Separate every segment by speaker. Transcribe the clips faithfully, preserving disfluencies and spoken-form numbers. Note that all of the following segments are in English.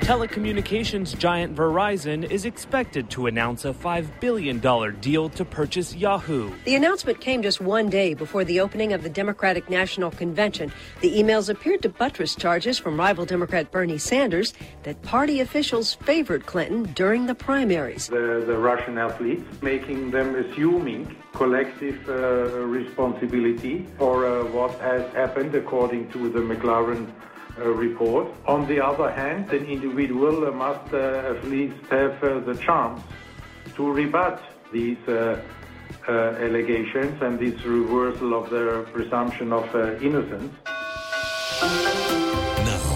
Speaker 1: Telecommunications giant Verizon is expected to announce a five billion dollars deal to purchase Yahoo.
Speaker 2: The announcement came just one day before the opening of the Democratic National Convention. The emails appeared to buttress charges from rival Democrat Bernie Sanders that party officials favored Clinton during the primaries.
Speaker 3: The, the Russian athletes, making them assuming collective uh, responsibility for uh, what has happened according to the McLaren Uh, report. On the other hand, an individual uh, must uh, at least have uh, the chance to rebut these uh, uh, allegations and this reversal of the presumption of uh, innocence.
Speaker 4: Now,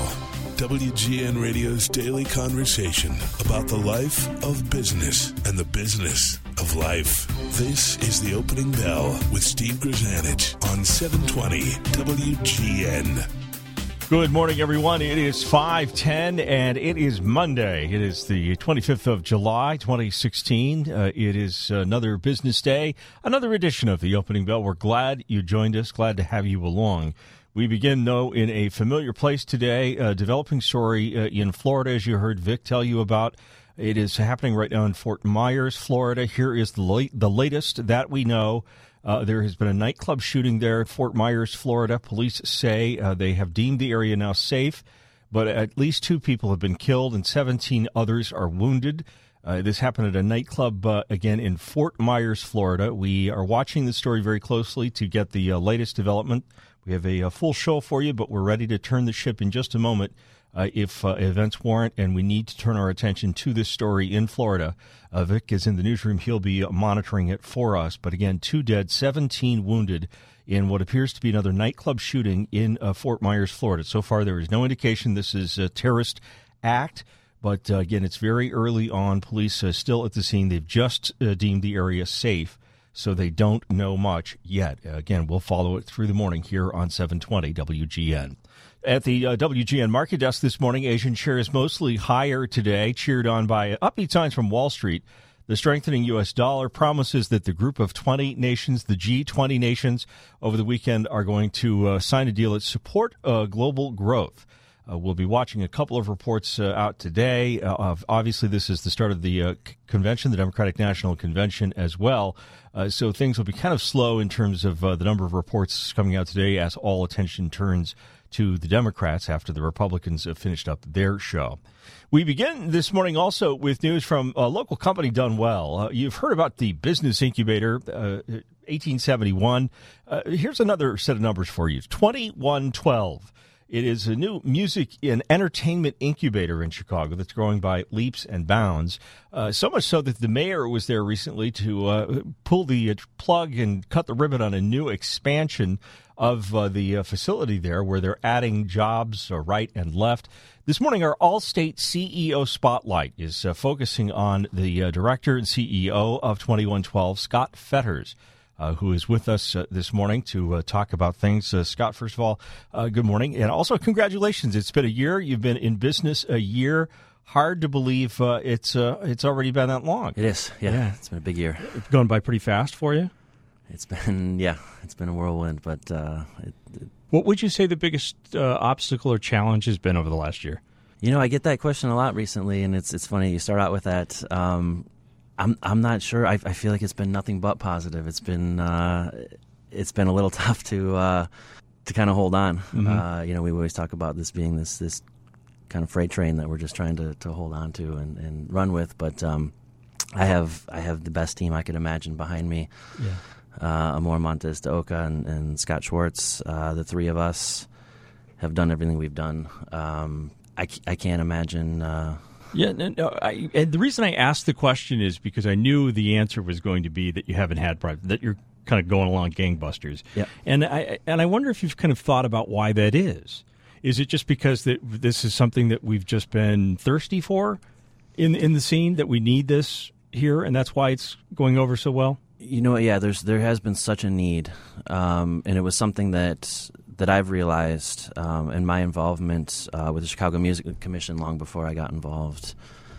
Speaker 4: W G N Radio's daily conversation about the life of business and the business of life. This is The Opening Bell with Steve Grzanich on seven twenty W G N.
Speaker 5: Good morning, everyone. It is five ten, and it is Monday. It is the twenty-fifth of July, twenty sixteen. Uh, it is another business day, another edition of The Opening Bell. We're glad you joined us, glad to have you along. We begin, though, in a familiar place today, a developing story uh, in Florida, as you heard Vic tell you about. It is happening right now in Fort Myers, Florida. Here is the, late, the latest that we know. Uh, there has been a nightclub shooting there at Fort Myers, Florida. Police say uh, they have deemed the area now safe, but at least two people have been killed and seventeen others are wounded. Uh, this happened at a nightclub, uh, again, in Fort Myers, Florida. We are watching the story very closely to get the uh, latest development. We have a, a full show for you, but we're ready to turn the ship in just a moment uh, if uh, events warrant, and we need to turn our attention to this story in Florida. Uh, Vic is in the newsroom. He'll be monitoring it for us. But again, two dead, seventeen wounded in what appears to be another nightclub shooting in uh, Fort Myers, Florida. So far, there is no indication this is a terrorist act. But uh, again, it's very early on. Police are still at the scene. They've just uh, deemed the area safe, so they don't know much yet. Uh, again, we'll follow it through the morning here on seven twenty W G N. At the uh, W G N market desk this morning, Asian shares mostly higher today, cheered on by upbeat signs from Wall Street. The strengthening U S dollar promises that the group of twenty nations, the G twenty nations, over the weekend are going to uh, sign a deal that support uh, global growth. Uh, we'll be watching a couple of reports uh, out today. Uh, of, obviously, this is the start of the uh, c- convention, the Democratic National Convention as well. Uh, so things will be kind of slow in terms of uh, the number of reports coming out today as all attention turns to the Democrats after the Republicans have finished up their show. We begin this morning also with news from a local company done well. Uh, you've heard about the Business Incubator, uh, eighteen seventy-one. Uh, here's another set of numbers for you, twenty-one twelve. It is a new music and entertainment incubator in Chicago that's growing by leaps and bounds, uh, so much so that the mayor was there recently to uh, pull the plug and cut the ribbon on a new expansion of uh, the uh, facility there, where they're adding jobs uh, right and left. This morning, our All-State C E O Spotlight is uh, focusing on the uh, director and C E O of twenty-one twelve, Scott Fetters, Uh, who is with us uh, this morning to uh, talk about things. Uh, Scott, first of all, uh, good morning. And also, congratulations. It's been a year. You've been in business a year. Hard to believe uh, it's uh, it's already been that long.
Speaker 6: It is. Yeah, yeah. It's been a big year.
Speaker 5: It's going by pretty fast for you?
Speaker 6: It's been, yeah, it's been a whirlwind. But uh, it, it,
Speaker 5: what would you say the biggest uh, obstacle or challenge has been over the last year?
Speaker 6: You know, I get that question a lot recently, and it's it's funny. You start out with that. Um, I'm I'm not sure. I, I feel like it's been nothing but positive. It's been uh, it's been a little tough to uh, to kind of hold on. Mm-hmm. Uh, you know, we always talk about this being this this kind of freight train that we're just trying to, to hold on to and, and run with. But um, I have I have the best team I could imagine behind me. Yeah. Uh, Amor Montes de Oca and, and Scott Schwartz. Uh, the three of us have done everything we've done. Um, I I can't imagine. Uh,
Speaker 5: Yeah, no, no, I, and the reason I asked the question is because I knew the answer was going to be that you haven't had private, that you're kind of going along gangbusters.
Speaker 6: Yeah.
Speaker 5: And I and I wonder if you've kind of thought about why that is. Is it just because that this is something that we've just been thirsty for in in the scene, that we need this here, and that's why it's going over so well?
Speaker 6: You know, yeah, there's there has been such a need, um, and it was something that that I've realized um, in my involvement uh, with the Chicago Music Commission long before I got involved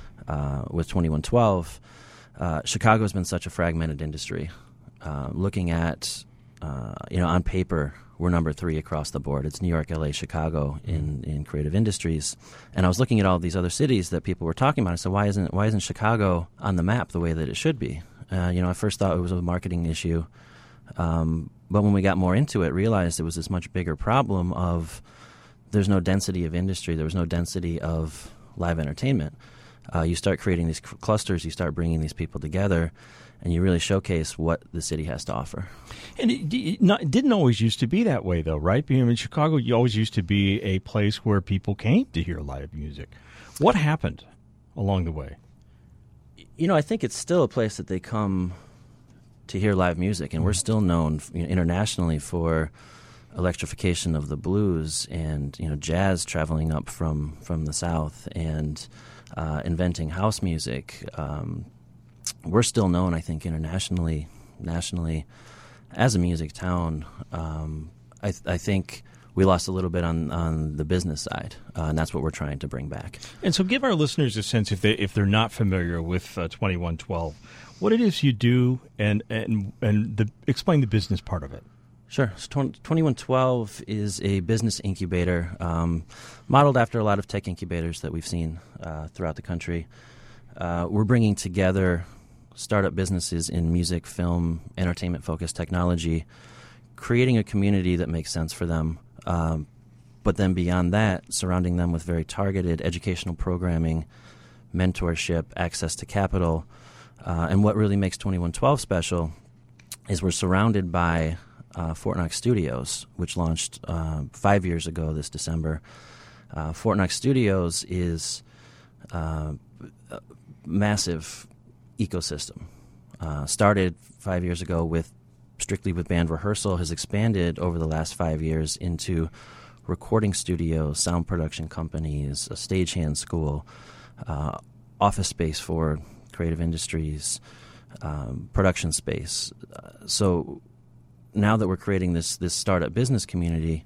Speaker 6: uh, with twenty-one twelve. Uh, Chicago has been such a fragmented industry. Uh, looking at, uh, you know, on paper, we're number three across the board. It's New York, L A, Chicago in, in creative industries. And I was looking at all these other cities that people were talking about. I said, why isn't why isn't Chicago on the map the way that it should be? Uh, you know, I first thought it was a marketing issue. Um, but when we got more into it, realized it was this much bigger problem of there's no density of industry. There was no density of live entertainment. Uh, you start creating these cl- clusters, you start bringing these people together, and you really showcase what the city has to offer.
Speaker 5: And it, it, not, it didn't always used to be that way, though, right? I mean, in Chicago, you always used to be a place where people came to hear live music. What happened along the way?
Speaker 6: You know, I think it's still a place that they come to hear live music, and we're still known, you know, internationally for electrification of the blues and, you know, jazz traveling up from, from the South and uh, inventing house music. Um, we're still known, I think, internationally, nationally, as a music town. Um, I, th- I think we lost a little bit on, on the business side, uh, and that's what we're trying to bring back.
Speaker 5: And so give our listeners a sense, if, they, if they're not familiar with uh, twenty-one twelve, what it is you do and, and, and the, explain the business part of it.
Speaker 6: Sure. So twenty-one twelve is a business incubator um, modeled after a lot of tech incubators that we've seen uh, throughout the country. Uh, we're bringing together startup businesses in music, film, entertainment-focused technology, creating a community that makes sense for them, um, but then beyond that, surrounding them with very targeted educational programming, mentorship, access to capital. Uh, and what really makes twenty-one twelve special is we're surrounded by Uh, Fort Knox Studios, which launched uh, five years ago this December. Uh, Fort Knox Studios is uh, a massive ecosystem. Uh, started five years ago with strictly with band rehearsal, has expanded over the last five years into recording studios, sound production companies, a stagehand school, uh, office space for creative industries, um, production space. Uh, so now that we're creating this this startup business community,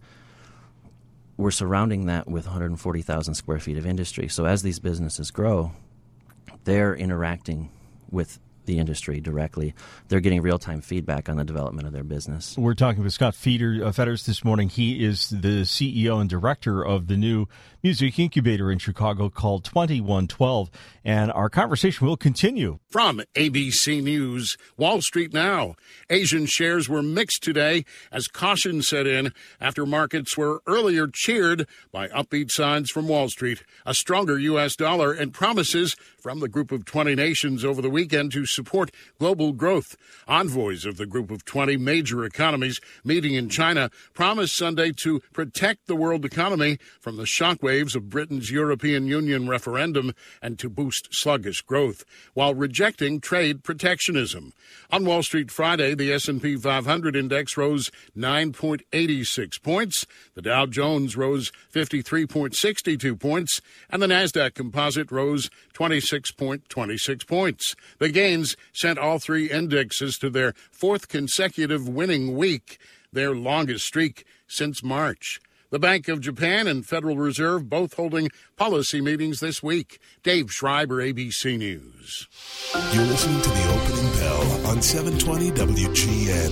Speaker 6: we're surrounding that with one hundred forty thousand square feet of industry. So as these businesses grow, they're interacting with the industry directly. They're getting real-time feedback on the development of their business.
Speaker 5: We're talking with Scott Feeder, uh, Fetters this morning. He is the C E O and director of the new music incubator in Chicago called twenty-one twelve. And our conversation will continue.
Speaker 7: From A B C News, Wall Street now. Asian shares were mixed today as caution set in after markets were earlier cheered by upbeat signs from Wall Street, a stronger U S dollar, and promises from the Group of twenty nations over the weekend to support global growth. Envoys of the Group of twenty major economies meeting in China promised Sunday to protect the world economy from the shockwaves of Britain's European Union referendum and to boost sluggish growth, while rejecting trade protectionism. On Wall Street Friday, the S and P five hundred index rose nine point eight six points, the Dow Jones rose fifty-three point six two points, and the Nasdaq Composite rose twenty-six point two six points. The gains sent all three indexes to their fourth consecutive winning week, their longest streak since March. The Bank of Japan and Federal Reserve both holding policy meetings this week. Dave Schreiber, A B C News.
Speaker 4: You're listening to the opening bell on seven twenty W G N.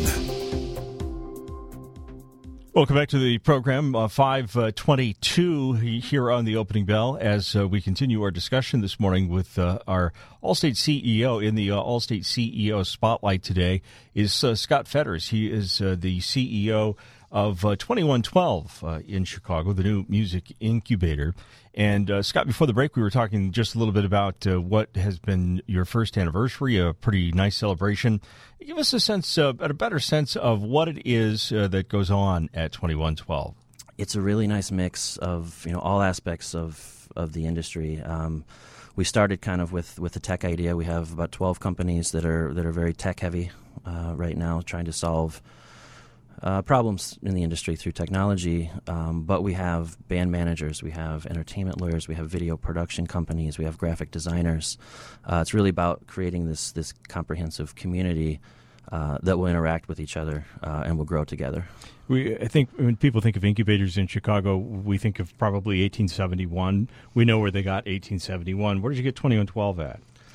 Speaker 5: Welcome back to the program, uh, five twenty-two here on the opening bell as uh, we continue our discussion this morning with uh, our Allstate C E O. In the uh, Allstate C E O spotlight today is uh, Scott Fetters. He is uh, the C E O of uh, twenty-one twelve uh, in Chicago, the new music incubator. And uh, Scott, before the break, we were talking just a little bit about uh, what has been your first anniversary, a pretty nice celebration. Give us a sense, uh, a better sense of what it is uh, that goes on at twenty-one twelve.
Speaker 6: It's a really nice mix of, you know, all aspects of, of the industry. Um, we started kind of with, with the tech idea. We have about twelve companies that are that are very tech heavy uh, right now, trying to solve Uh, problems in the industry through technology, um, but we have band managers, we have entertainment lawyers, we have video production companies, we have graphic designers. Uh, it's really about creating this this comprehensive community uh, that will interact with each other uh, and will grow together.
Speaker 5: We, I think when people think of incubators in Chicago, we think of probably eighteen seventy-one. We know where they got eighteen seventy-one. Where did you get twenty-one twelve at?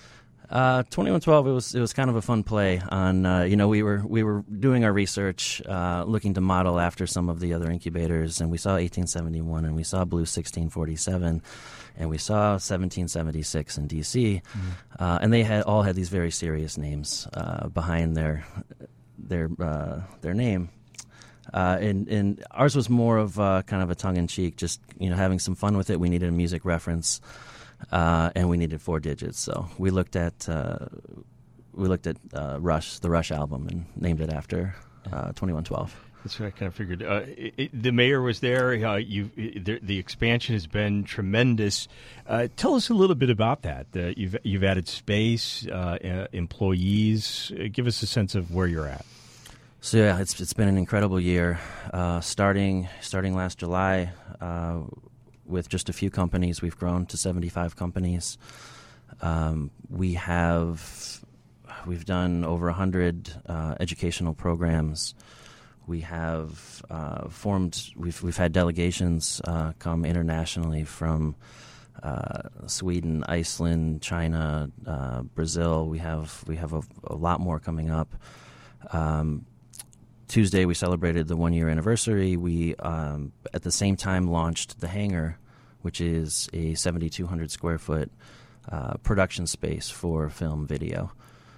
Speaker 6: Uh, twenty-one twelve. It was it was kind of a fun play. On uh, you know we were we were doing our research, uh, looking to model after some of the other incubators, and we saw eighteen seventy-one, and we saw Blue sixteen forty-seven, and we saw seventeen seventy-six in D C, mm-hmm. uh, and they had all had these very serious names uh, behind their their uh, their name. Uh, and, and ours was more of uh, kind of a tongue-in-cheek, just you know having some fun with it. We needed a music reference. Uh, and we needed four digits, so we looked at uh, we looked at uh, Rush, the Rush album, and named it after uh, twenty-one twelve.
Speaker 5: That's what I kind of figured. Uh, it, it, the mayor was there. Uh, you, the, the expansion has been tremendous. Uh, tell us a little bit about that. Uh, you've you've added space, uh, uh, employees. Uh, give us a sense of where you're at.
Speaker 6: So yeah, it's it's been an incredible year. Uh, starting starting last July. Uh, With just a few companies, we've grown to seventy-five companies. Um, we have we've done over a hundred uh, educational programs. We have uh, formed. We've we've had delegations uh, come internationally from uh, Sweden, Iceland, China, uh, Brazil. We have we have a, a lot more coming up. Um, Tuesday, we celebrated the one-year anniversary. We, um, at the same time, launched The Hangar, which is a seventy-two hundred square foot uh, production space for film video.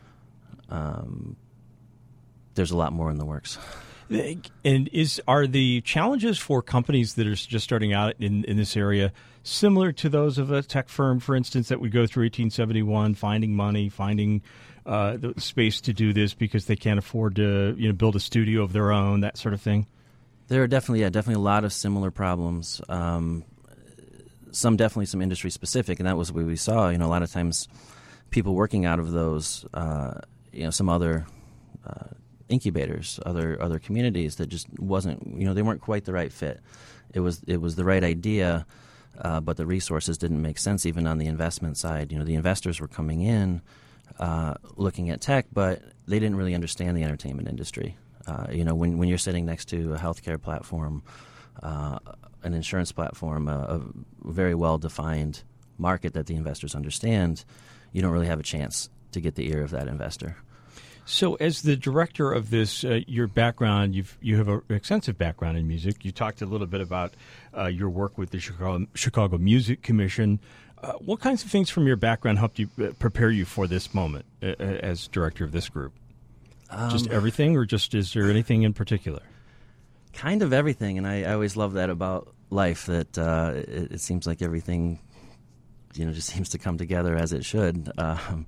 Speaker 6: Um, there's a lot more in the works.
Speaker 5: And is are the challenges for companies that are just starting out in, in this area similar to those of a tech firm, for instance, that would go through eighteen seventy-one, finding money, finding uh, the space to do this because they can't afford to, you know, build a studio of their own, that sort of thing?
Speaker 6: There are definitely, yeah, definitely a lot of similar problems. Um, some definitely some industry specific, and that was what we saw. You know, a lot of times people working out of those, uh, you know, some other uh, incubators, other other communities that just wasn't, you know, they weren't quite the right fit. It was it was the right idea, uh, but the resources didn't make sense even on the investment side. You know, the investors were coming in, uh, looking at tech, but they didn't really understand the entertainment industry. Uh, you know, when when you're sitting next to a healthcare platform, uh, an insurance platform, a, a very well-defined market that the investors understand, you don't really have a chance to get the ear of that investor.
Speaker 5: So, as the director of this, uh, your background, you've you have an extensive background in music. You talked a little bit about uh, your work with the Chicago, Chicago Music Commission. Uh, what kinds of things from your background helped you uh, prepare you for this moment uh, as director of this group? Um, just everything, or just is there anything in particular?
Speaker 6: Kind of everything, and I, I always love that about life. That uh, it, it seems like everything, you know, just seems to come together as it should. Um,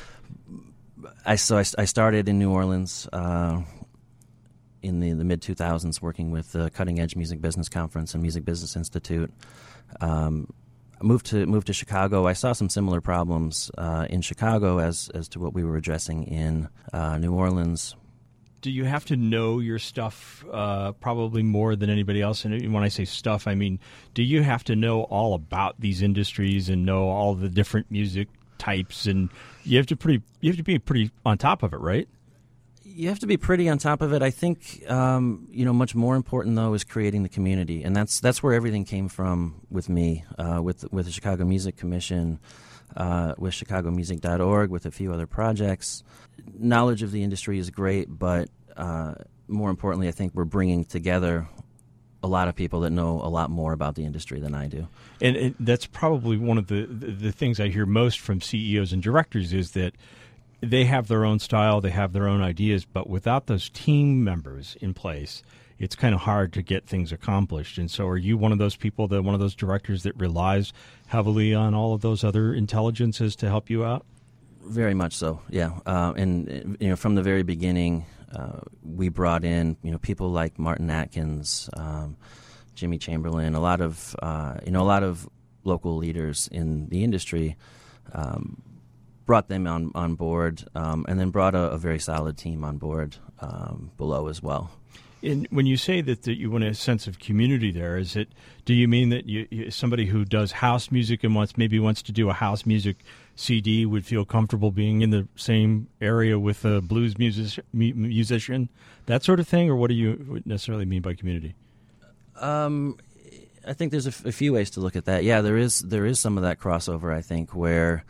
Speaker 6: I so I, I started in New Orleans uh, in the, the mid two thousands, working with the Cutting Edge Music Business Conference and Music Business Institute. Um, I moved to moved to Chicago. I saw some similar problems uh, in Chicago as as to what we were addressing in uh, New Orleans.
Speaker 5: Do you have to know your stuff uh, probably more than anybody else? And when I say stuff, I mean, do you have to know all about these industries and know all the different music types? And you have to pretty you have to be pretty on top of it, right?
Speaker 6: You have to be pretty on top of it. I think um, you know, much more important though is creating the community, and that's that's where everything came from with me, uh, with with the Chicago Music Commission, uh, with Chicago Music dot org, with a few other projects. Knowledge of the industry is great, but uh, more importantly, I think we're bringing together a lot of people that know a lot more about the industry than I do.
Speaker 5: And, and that's probably one of the, the the things I hear most from C E Os and directors is that they have their own style, they have their own ideas, but without those team members in place, it's kind of hard to get things accomplished. And so are you one of those people, that one of those directors that relies heavily on all of those other intelligences to help you out?
Speaker 6: Very much so, yeah. Uh, and you know, from the very beginning, uh, we brought in you know people like Martin Atkins, um, Jimmy Chamberlain, a lot of uh, you know a lot of local leaders in the industry. Um, brought them on on board, um, and then brought a, a very solid team on board um, below as well.
Speaker 5: And when you say that, that you want a sense of community there, is it? Do you mean that you, you, somebody who does house music and wants maybe wants to do a house music C D would feel comfortable being in the same area with a blues music, musician, that sort of thing, or what do you necessarily mean by community?
Speaker 6: Um, I think there's a, f- a few ways to look at that. Yeah, there is there is some of that crossover. I think where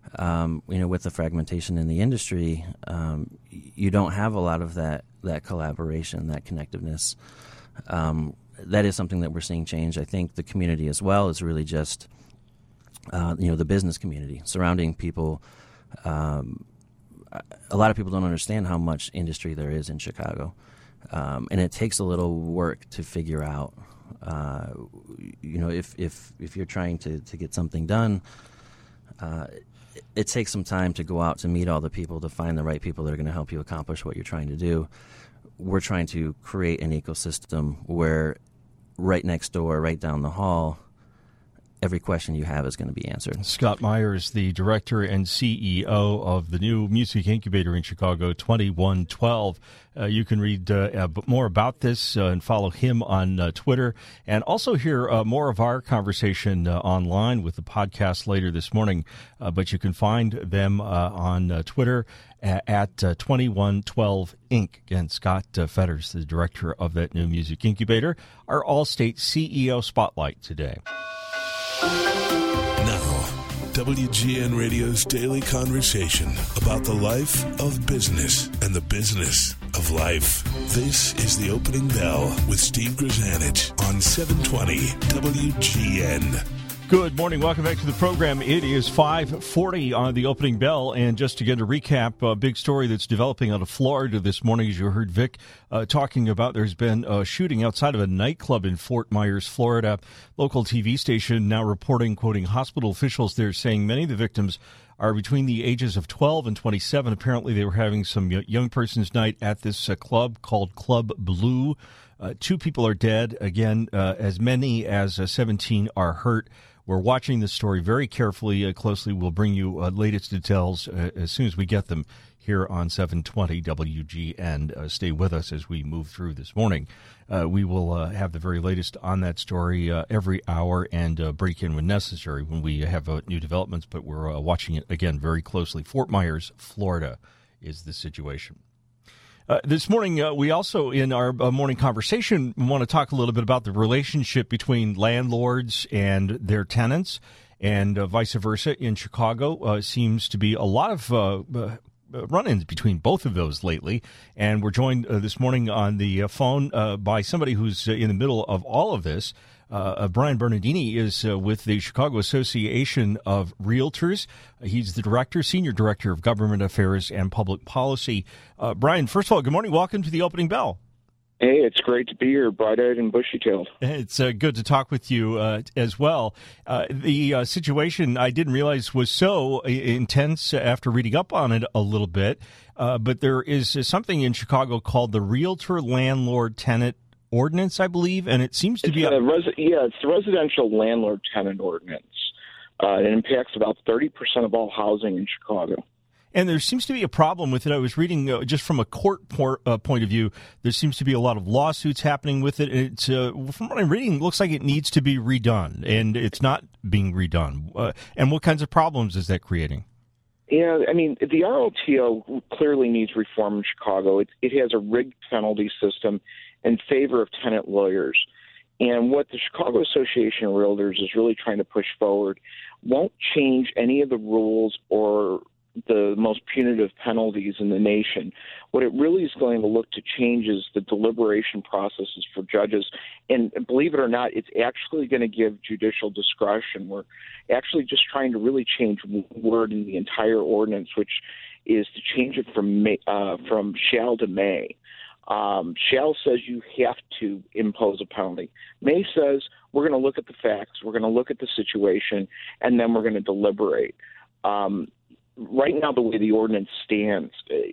Speaker 6: Um, you know, with the fragmentation in the industry, um, you don't have a lot of that, that collaboration, that connectiveness. Um, that is something that we're seeing change. I think the community as well is really just, uh, you know, the business community surrounding people. Um, a lot of people don't understand how much industry there is in Chicago. Um, and it takes a little work to figure out, uh, you know, if, if, if you're trying to, to get something done, uh, it, it takes some time to go out to meet all the people, to find the right people that are going to help you accomplish what you're trying to do. We're trying to create an ecosystem where right next door, right down the hall, every question you have is going to be answered.
Speaker 5: Scott Myers, the director and C E O of the new music incubator in Chicago, twenty-one twelve. Uh, you can read uh, more about this uh, and follow him on uh, Twitter, and also hear uh, more of our conversation uh, online with the podcast later this morning. Uh, but you can find them uh, on uh, Twitter at, at uh, twenty-one twelve Incorporated. Again, Scott uh, Fetters, the director of that new music incubator, our All-State C E O Spotlight today.
Speaker 4: Now, W G N Radio's daily conversation about the life of business and the business of life. This is the Opening Bell with Steve Grzanich on seven twenty W G N.
Speaker 5: Good morning. Welcome back to the program. It is five forty on the Opening Bell. And just again to recap, a big story that's developing out of Florida this morning, as you heard Vic uh, talking about. There's been a shooting outside of a nightclub in Fort Myers, Florida. Local T V station now reporting, quoting hospital officials there, saying many of the victims are between the ages of twelve and twenty-seven. Apparently, they were having some young person's night at this uh, club called Club Blue. Uh, two people are dead. Again, uh, as many as uh, seventeen are hurt. We're watching this story very carefully, uh, closely. We'll bring you uh, latest details uh, as soon as we get them here on seven twenty W G N. Uh, stay with us as we move through this morning. Uh, we will uh, have the very latest on that story uh, every hour and uh, break in when necessary when we have uh, new developments, but we're uh, watching it, again, very closely. Fort Myers, Florida is the situation. Uh, this morning, uh, we also, in our uh, morning conversation, want to talk a little bit about the relationship between landlords and their tenants, and uh, vice versa. In Chicago, uh, seems to be a lot of uh, uh, run-ins between both of those lately. And we're joined uh, this morning on the uh, phone uh, by somebody who's uh, in the middle of all of this. Uh, uh, Brian Bernardini is uh, with the Chicago Association of Realtors. Uh, he's the director, senior director of government affairs and public policy. Uh, Brian, first of all, good morning. Welcome to the Opening Bell.
Speaker 8: Hey, it's great to be here, bright-eyed and bushy-tailed.
Speaker 5: It's uh, good to talk with you uh, as well. Uh, the uh, situation, I didn't realize, was so intense after reading up on it a little bit, uh, but there is something in Chicago called the Realtor Landlord Tenant Ordinance, I believe, and it seems to
Speaker 8: it's
Speaker 5: be a,
Speaker 8: a res- yeah, it's the residential landlord tenant ordinance. Uh, it impacts about thirty percent of all housing in Chicago.
Speaker 5: And there seems to be a problem with it. I was reading uh, just from a court por- uh, point of view, there seems to be a lot of lawsuits happening with it. It's uh, from what I'm reading, it looks like it needs to be redone, and it's not being redone. Uh, and what kinds of problems is that creating?
Speaker 8: Yeah, I mean, the R L T O clearly needs reform in Chicago. It, it has a rigged penalty system in favor of tenant lawyers. And what the Chicago Association of Realtors is really trying to push forward won't change any of the rules or the most punitive penalties in the nation. What it really is going to look to change is the deliberation processes for judges. And believe it or not, it's actually going to give judicial discretion. We're actually just trying to really change one word in the entire ordinance, which is to change it from may, uh, from shall to may. Um, shall says you have to impose a penalty. May says we're going to look at the facts, we're going to look at the situation, and then we're going to deliberate. Um, right now, the way the ordinance stands,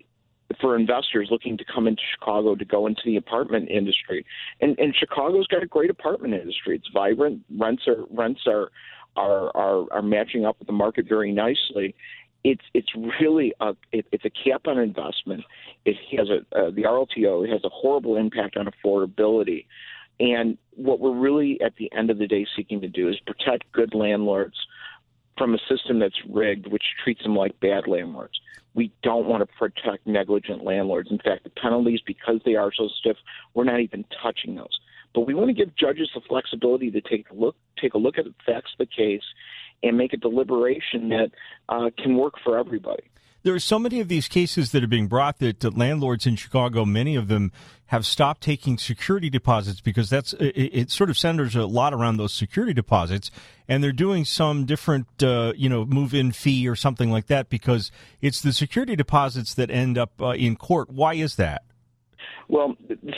Speaker 8: for investors looking to come into Chicago to go into the apartment industry, and, and Chicago's got a great apartment industry. It's vibrant. Rents are rents are are are, are matching up with the market very nicely. It's it's really a it, it's a cap on investment. It has a uh, the R L T O has a horrible impact on affordability, and what we're really at the end of the day seeking to do is protect good landlords from a system that's rigged, which treats them like bad landlords. We don't want to protect negligent landlords. In fact, the penalties, because they are so stiff, we're not even touching those. But we want to give judges the flexibility to take a look take a look at the facts of the case and make a deliberation that uh, can work for everybody.
Speaker 5: There are so many of these cases that are being brought that, that landlords in Chicago, many of them have stopped taking security deposits because that's it, it sort of centers a lot around those security deposits, and they're doing some different, uh, you know, move-in fee or something like that because it's the security deposits that end up uh, in court. Why is that?
Speaker 8: Well,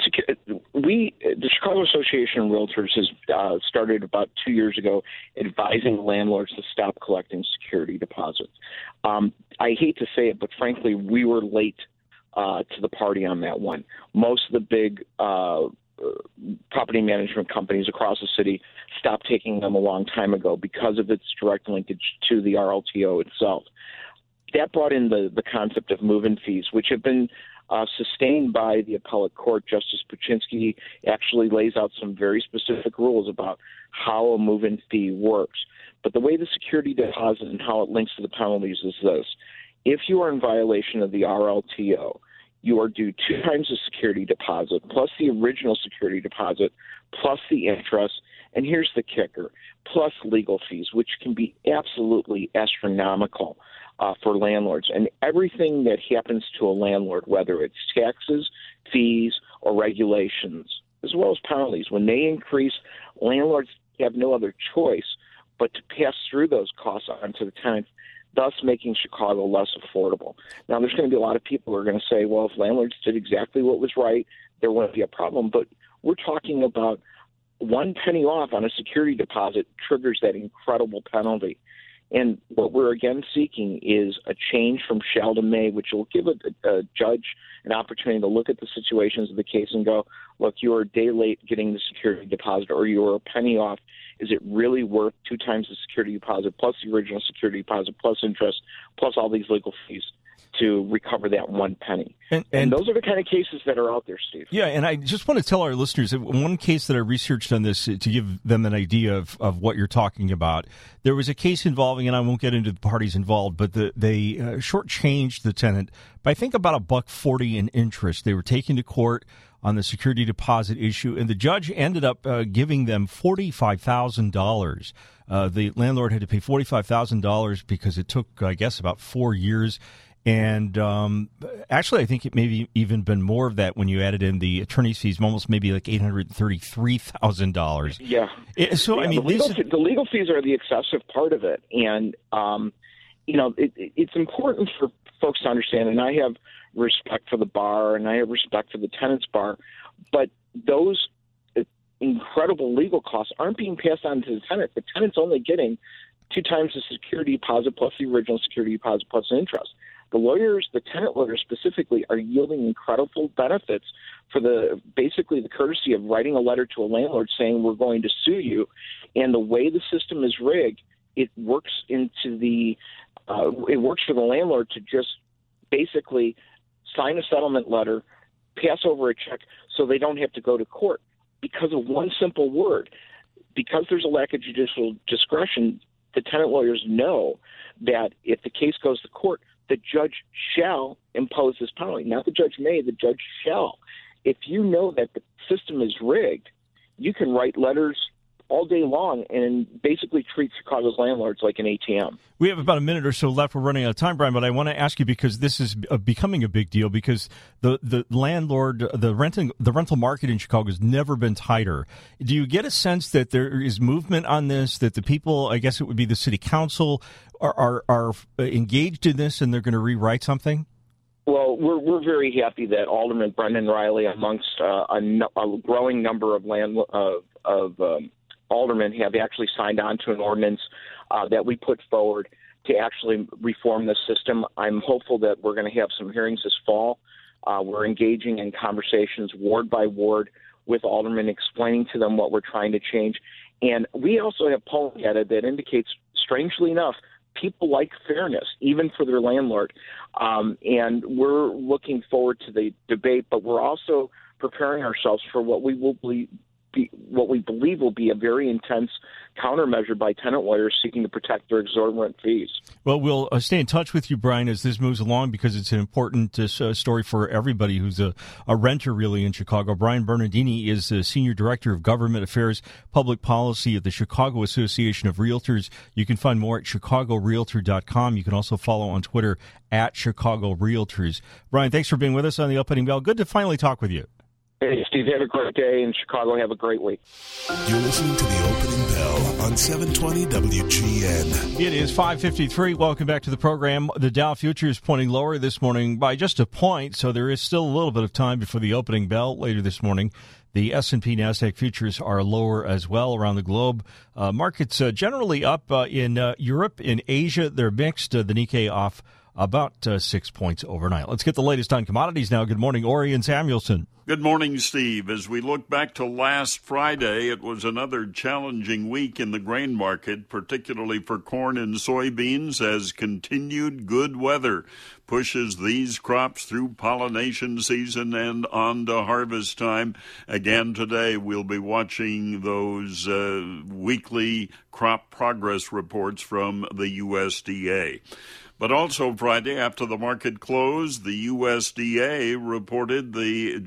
Speaker 8: we, the Chicago Association of Realtors has uh, started about two years ago advising landlords to stop collecting security deposits. Um, I hate to say it, but frankly, we were late uh, to the party on that one. Most of the big uh, property management companies across the city stopped taking them a long time ago because of its direct linkage to the R L T O itself. That brought in the, the concept of move-in fees, which have been Uh, sustained by the appellate court. Justice Puchinsky actually lays out some very specific rules about how a move-in fee works. But the way the security deposit and how it links to the penalties is this. If you are in violation of the R L T O, you are due two times the security deposit, plus the original security deposit, plus the interest, and here's the kicker, plus legal fees, which can be absolutely astronomical uh, for landlords. And everything that happens to a landlord, whether it's taxes, fees, or regulations, as well as penalties, when they increase, landlords have no other choice but to pass through those costs onto the tenants, thus making Chicago less affordable. Now, there's going to be a lot of people who are going to say, well, if landlords did exactly what was right, there wouldn't be a problem. But we're talking about one penny off on a security deposit triggers that incredible penalty. And what we're again seeking is a change from shall to may, which will give a, a judge an opportunity to look at the situations of the case and go, look, you are a day late getting the security deposit, or you are a penny off. Is it really worth two times the security deposit plus the original security deposit plus interest plus all these legal fees to recover that one penny? And, and, and those are the kind of cases that are out there, Steve.
Speaker 5: Yeah, and I just want to tell our listeners that one case that I researched on this to give them an idea of, of what you're talking about. There was a case involving, and I won't get into the parties involved, but the, they uh, shortchanged the tenant by I think about a buck forty in interest. They were taken to court on the security deposit issue, and the judge ended up uh, giving them forty-five thousand dollars. Uh, the landlord had to pay forty-five thousand dollars because it took, I guess, about four years. And um, actually, I think it maybe even been more of that when you added in the attorney's fees, almost maybe like eight hundred thirty-three thousand dollars.
Speaker 8: Yeah.
Speaker 5: It, so,
Speaker 8: yeah,
Speaker 5: I mean,
Speaker 8: the legal,
Speaker 5: this is...
Speaker 8: the legal fees are the excessive part of it. And, um, you know, it, it's important for folks to understand, and I have respect for the bar and I have respect for the tenants bar, but those incredible legal costs aren't being passed on to the tenant. The tenant's only getting two times the security deposit plus the original security deposit plus interest. The lawyers, the tenant lawyers specifically, are yielding incredible benefits for the basically the courtesy of writing a letter to a landlord saying we're going to sue you. And the way the system is rigged, it works into the uh, it works for the landlord to just basically sign a settlement letter, pass over a check, so they don't have to go to court because of one simple word. Because there's a lack of judicial discretion, the tenant lawyers know that if the case goes to court, the judge shall impose this penalty. Not the judge may, the judge shall. If you know that the system is rigged, you can write letters all day long and basically treat Chicago's landlords like an A T M.
Speaker 5: We have about a minute or so left. We're running out of time, Brian, but I want to ask you because this is becoming a big deal because the, the landlord, the renting, the rental market in Chicago has never been tighter. Do you get a sense that there is movement on this, that the people, I guess it would be the city council, are, are, are engaged in this and they're going to rewrite something?
Speaker 8: Well, we're we're very happy that Alderman Brendan Riley, amongst uh, a, no, a growing number of land of, of um, aldermen, have actually signed on to an ordinance uh, that we put forward to actually reform the system. I'm hopeful that we're going to have some hearings this fall. Uh, we're engaging in conversations ward by ward with aldermen, explaining to them what we're trying to change. And we also have polling data that indicates, strangely enough, people like fairness, even for their landlord. Um, and we're looking forward to the debate, but we're also preparing ourselves for what we will be, be what we believe will be a very intense countermeasure by tenant lawyers seeking to protect their exorbitant fees.
Speaker 5: Well, we'll uh, stay in touch with you, Brian, as this moves along, because it's an important uh, story for everybody who's a, a renter, really, in Chicago. Brian Bernardini is the Senior Director of Government Affairs, Public Policy at the Chicago Association of Realtors. You can find more at chicago realtor dot com. You can also follow on Twitter at Chicago Realtors. Brian, thanks for being with us on the Opening Bell. Good to finally talk with you.
Speaker 8: Hey, Steve, have a great day. In Chicago, have a great week.
Speaker 4: You're listening to the Opening Bell on seven twenty W G N.
Speaker 5: It is five fifty-three. Welcome back to the program. The Dow futures pointing lower this morning by just a point, so there is still a little bit of time before the opening bell later this morning. The S and P NASDAQ futures are lower as well around the globe. Uh, markets uh, generally up uh, in uh, Europe, in Asia. They're mixed. Uh, the Nikkei off about uh, six points overnight. Let's get the latest on commodities now. Good morning, Orion Samuelson.
Speaker 9: Good morning, Steve. As we look back to last Friday, it was another challenging week in the grain market, particularly for corn and soybeans, as continued good weather pushes these crops through pollination season and on to harvest time. Again today, we'll be watching those uh, weekly crop progress reports from the U S D A. But also Friday, after the market closed, the U S D A reported the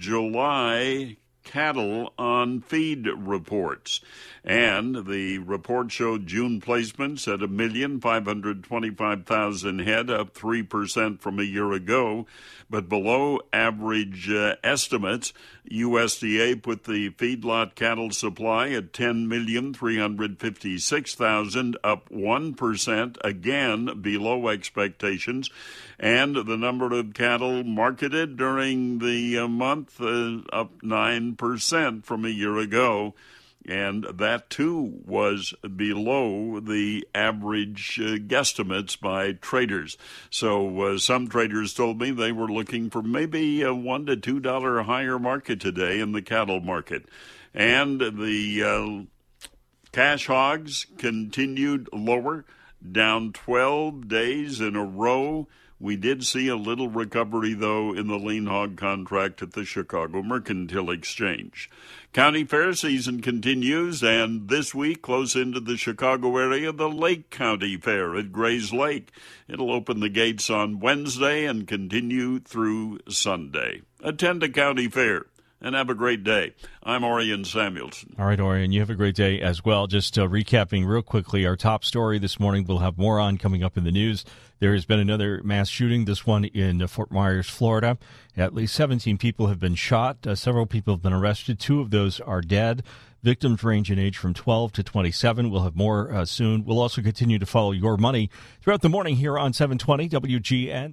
Speaker 9: July cattle on feed reports. And the report showed June placements at one million five hundred twenty-five thousand head, up three percent from a year ago. But below average uh, estimates, U S D A put the feedlot cattle supply at ten million three hundred fifty-six thousand, up one percent, again below expectations. And the number of cattle marketed during the uh, month uh, up nine percent from a year ago. And that, too, was below the average uh, guesstimates by traders. So uh, some traders told me they were looking for maybe a one to two dollar higher market today in the cattle market. And the uh, cash hogs continued lower, down twelve days in a row. We did see a little recovery, though, in the lean hog contract at the Chicago Mercantile Exchange. County fair season continues, and this week, close into the Chicago area, the Lake County Fair at Grays Lake. It'll open the gates on Wednesday and continue through Sunday. Attend a county fair and have a great day. I'm Orion Samuelson.
Speaker 5: All right, Orion, you have a great day as well. Just uh, recapping real quickly, our top story this morning, we'll have more on coming up in the news. There has been another mass shooting, this one in uh, Fort Myers, Florida. At least seventeen people have been shot. Uh, several people have been arrested. Two of those are dead. Victims range in age from twelve to twenty-seven. We'll have more uh, soon. We'll also continue to follow your money throughout the morning here on seven twenty W G N.